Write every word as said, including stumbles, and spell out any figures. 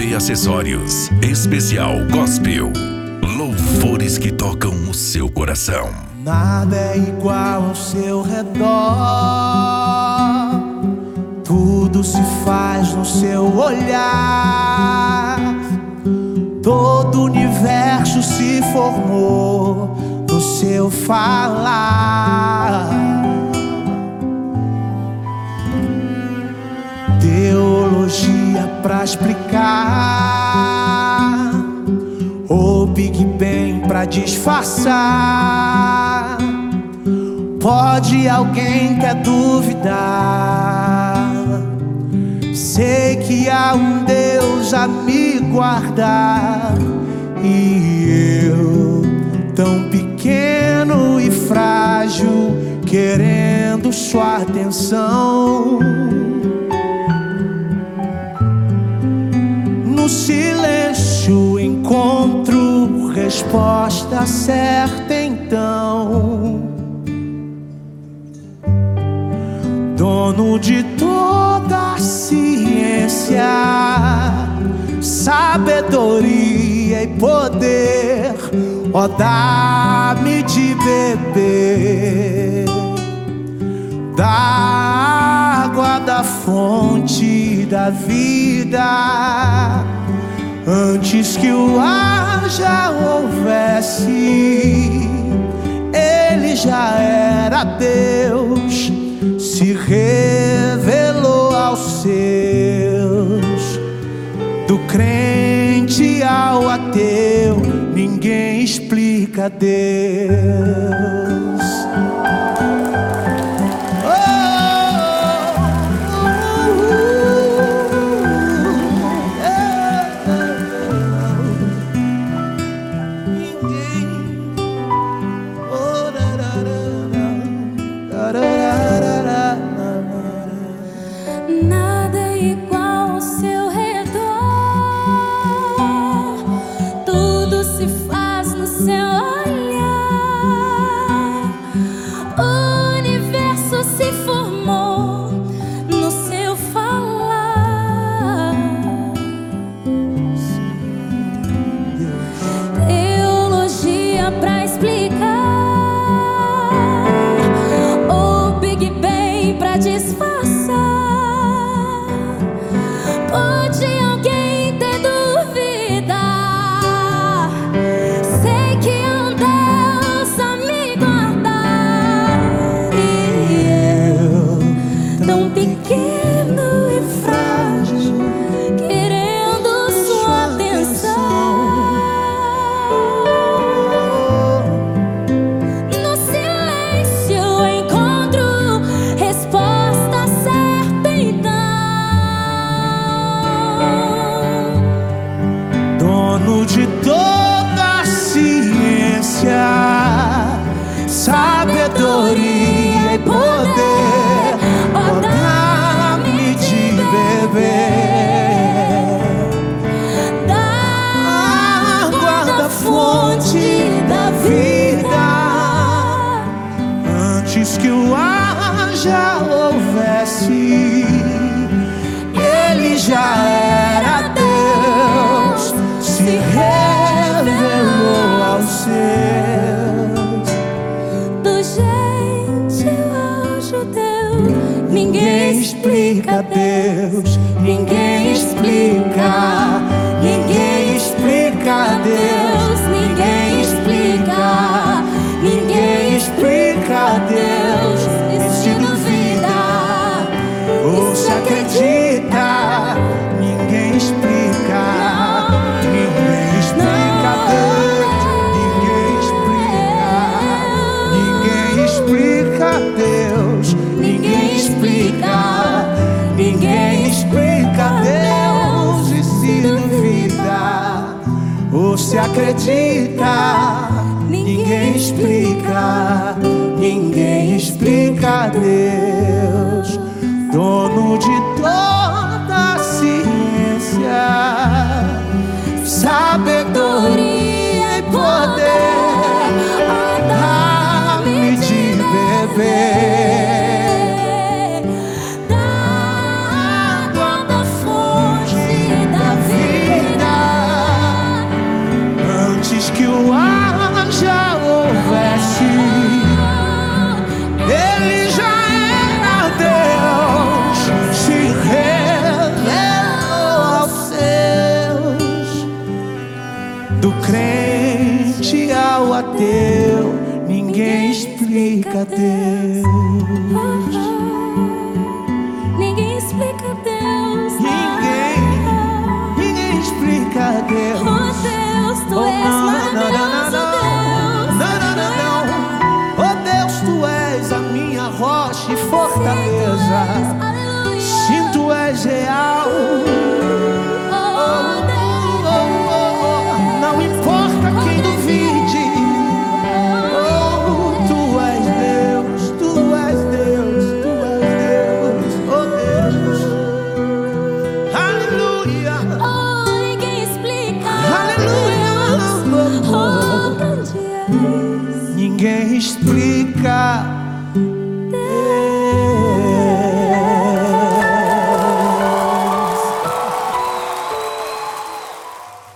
P Acessórios, especial gospel. Louvores que tocam o seu coração. Nada é igual ao seu redor, tudo se faz no seu olhar. Todo o universo se formou no seu falar. Teologia pra explicar, ou Big Bang pra disfarçar. Pode alguém quer duvidar? Sei que há um Deus a me guardar, e eu, tão pequeno e frágil, querendo sua atenção. No silêncio encontro resposta certa então. Dono de toda a ciência, sabedoria e poder, ó, dá-me de beber da água da fonte da vida. Antes que o ar já houvesse, ele já era Deus, se revelou aos seus. Do crente ao ateu, ninguém explica Deus. Nada é igual ao seu redor, tudo se faz no seu olhar. O universo se formou no seu falar. Teologia pra explicar, ou Big Bang pra disfarçar. Pode alguém ter dúvida? Sei que é um Deus a me guardar, e eu, tão pequeno e frágil, querendo sua atenção. No silêncio encontro resposta certa então. Dono de toda a ciência, sabedoria e poder, ó, dá-me de beber da água da fonte da vida. Antes que o ar já houvesse, ele já era Deus, se revelou aos seus. Do gentil ao judeu, ninguém explica Deus, ninguém explica, ninguém explica Deus, ninguém explica, ninguém explica Deus. E se duvida ou se acredita, ninguém explica, ninguém explica Deus, ninguém explica, ninguém explica Deus, ninguém explica, ninguém explica Deus. E se duvida ou se acredita, ninguém explica, ninguém explica Deus. Dono de toda a ciência, sabedoria e poder, dá-me de beber da água da fonte da vida. ó teu, ninguém explica Deus. Ninguém explica Deus. Ninguém, ninguém explica Deus. Oh Deus, tu Oh, és não, maravilhoso, não, Deus. não, não, não, não. Oh Deus, tu és a minha rocha e fortaleza. Aleluia. Sim, tu és real. Oh Deus. Oh, oh, oh. Não importa quem duvide. Oh, tu és Deus, tu és Deus, tu és Deus. Oh Deus. Aleluia. Oh, ninguém explica. Aleluia. Oh, grande és. Ninguém explica